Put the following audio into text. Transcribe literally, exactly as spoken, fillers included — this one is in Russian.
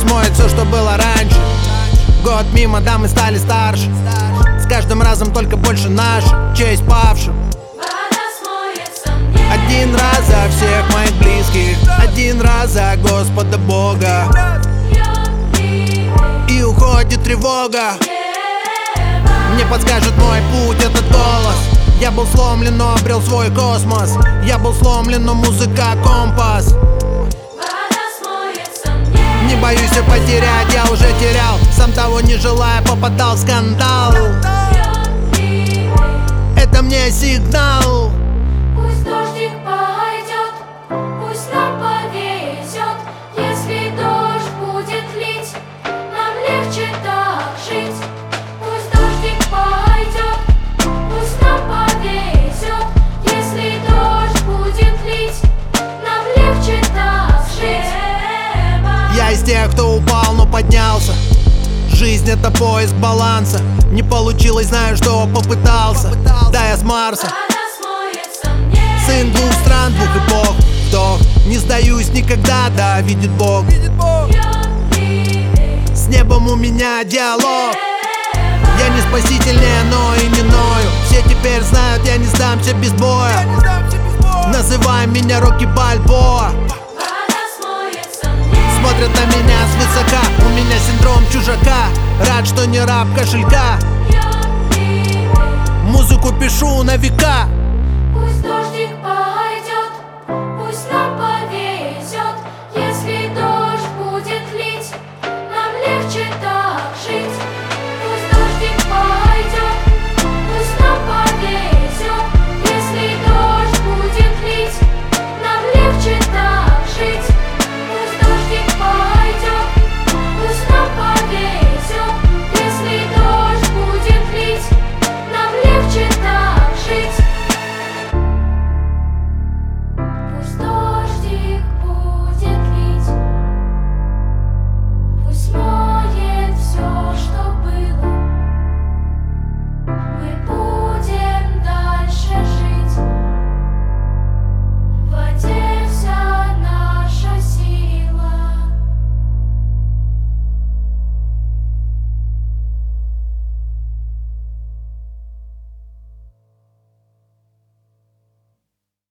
смоет все, что было раньше. Год мимо, да, мы стали старше. С каждым разом только больше наш. Честь павшим. Один раз за всех моих близких, один раз за Господа Бога. И уходит тревога. Мне подскажет мой путь этот голос. Я был сломлен, но обрел свой космос. Я был сломлен, но музыка компас. Не боюсь я потерять, я уже терял. Сам того не желая, попадал в скандал. Это мне сигнал. Пусть дождик пойдет, пусть нам повезет. Если дождь будет лить, нам легче так жить. Пусть дождик пойдет, пусть нам повезет. Если дождь будет лить, нам легче так жить. Я из тех, кто упал, но поднялся. Жизнь — это поиск баланса. Не получилось, знаю, что попытался. Да, я с Марса. Сын двух стран, двух эпох. Вдох, не сдаюсь никогда, да, видит Бог. С небом у меня диалог. Я не спасительнее, но и не ною. Все теперь знают, я не сдамся без боя. Называй меня Рокки Бальбоа. Смотрят на меня свысока, у меня синдром чужака. Рад, что не раб кошелька. Музыку пишу на века.